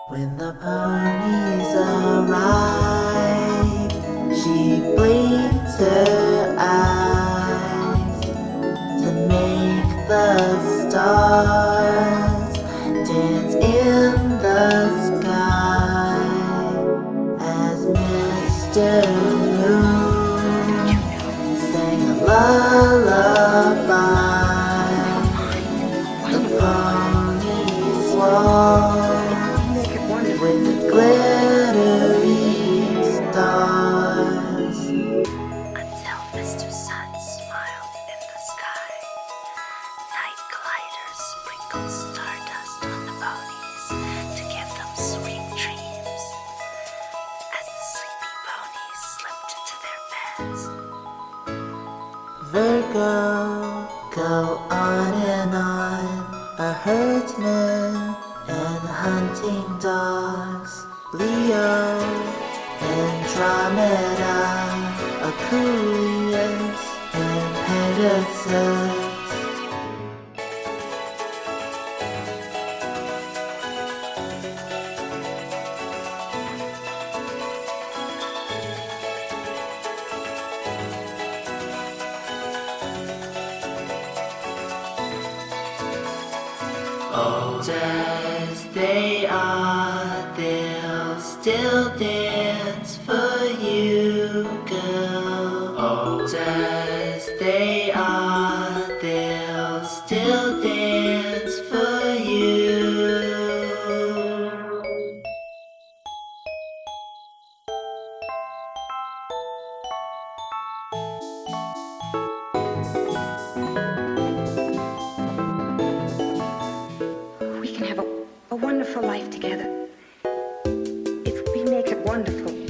When the ponies arrive, she blinks her eyes to make the stars dance in the sky as Mr. Moon sang a lullaby. The ponies walk with the glittering stars until Mr. Sun smiled in the sky. Night gliders sprinkled stardust on the ponies to give them sweet dreams. As the sleepy ponies slipped into their beds, Virgo, go on and on, a herdsman and hunting dogs. Leo, Andromeda, Aquarius and Pegasus. Old as they are, they'll still dance for you, girl. Old as they are, they'll still dance for you. We can have a wonderful life together if we make it wonderful.